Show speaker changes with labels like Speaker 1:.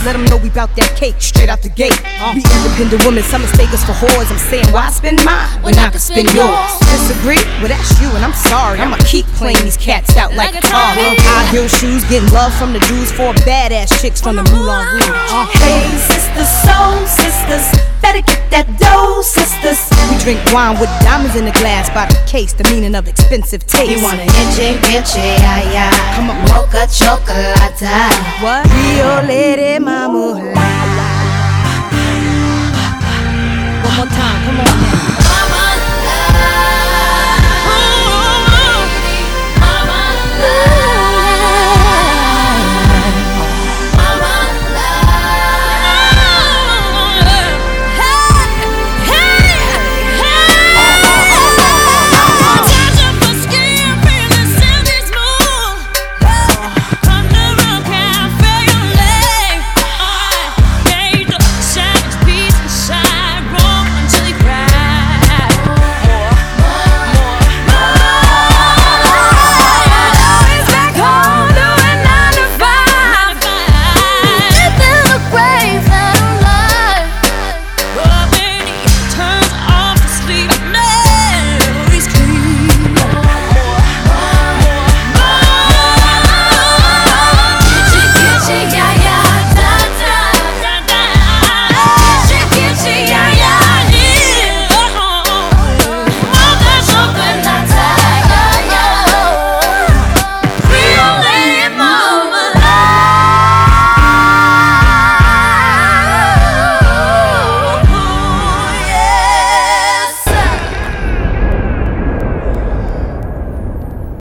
Speaker 1: Let them know we bout that cake straight out the gate. We independent women, some mistake us for whores. I'm saying, why spend mine when I can spend yours? Disagree? Well, that's you, and I'm sorry. I'ma keep playing these cats out like Atari. High heel shoes, getting love from the dudes, 4 badass chicks from the Moulin Rouge.
Speaker 2: Hey, sisters, soul sisters, better get that dough, sisters.
Speaker 1: We drink wine with diamonds in the glass by the case, the meaning of expensive taste.
Speaker 2: You want an inche, ay, ay.
Speaker 1: Come on,
Speaker 2: mocha chocolate.
Speaker 1: What? Rio Lady Mama. One more time, come on now.